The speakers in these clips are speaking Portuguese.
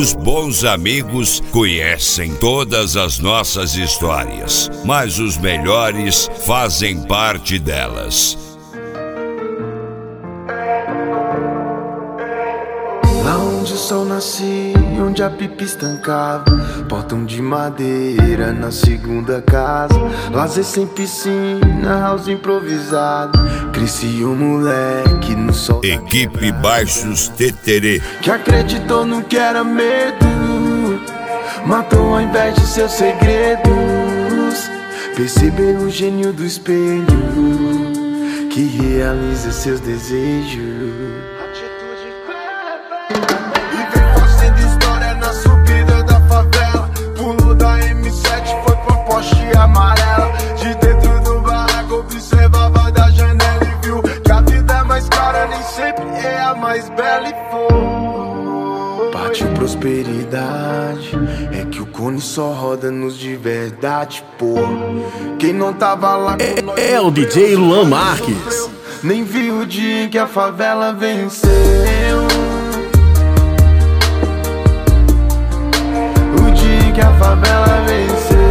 Os bons amigos conhecem todas as nossas histórias, mas os melhores fazem parte delas. Lá onde o sol nascia, onde a pipa estancava, portão de madeira na segunda casa, lazer sem piscina, house improvisado. Cresci um moleque no sol. Equipe Baixos Teterê, que acreditou no que era medo, matou ao invés de seus segredos. Perceber o gênio do espelho que realiza seus desejos. Amarela, de dentro do barraco observava da janela e viu que a vida é mais cara, nem sempre é a mais bela e for. Partiu prosperidade, é que o cone só roda nos de verdade, pô. Quem não tava lá com nós é o DJ Luan Marques. Nem viu o dia em que a favela venceu. O dia em que a favela venceu.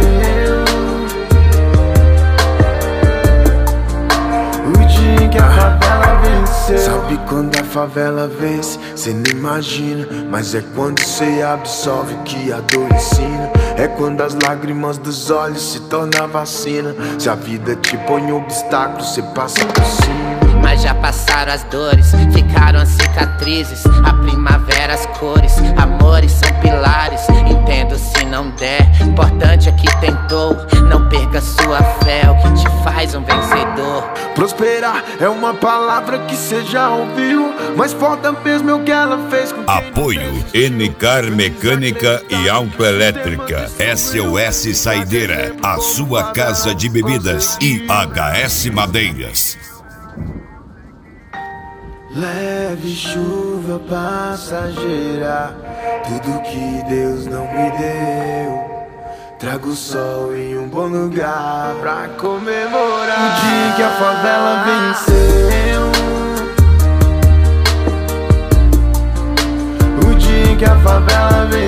Que a favela venceu. Sabe quando a favela vence? Cê nem imagina, mas é quando cê absolve o que a dor ensina. É quando as lágrimas dos olhos se tornam vacina. Se a vida te põe obstáculos, cê passa por cima. Mas já passaram as dores, ficaram as cicatrizes. A primavera, as cores, amores são pilares. Entendo se não der, importante é que tentou. Não perca sua fé, é o que te faz um vencedor. Prosperar é uma palavra que cê já ouviu, mas foda mesmo é o que ela fez com. Apoio NCAR Mecânica e Autoelétrica, SOS Saideira, a sua casa de bebidas e HS Madeiras. Leve chuva passageira, tudo que Deus não me deu. Trago sol em um bom lugar pra comemorar o dia que a favela venceu. O dia que a favela venceu.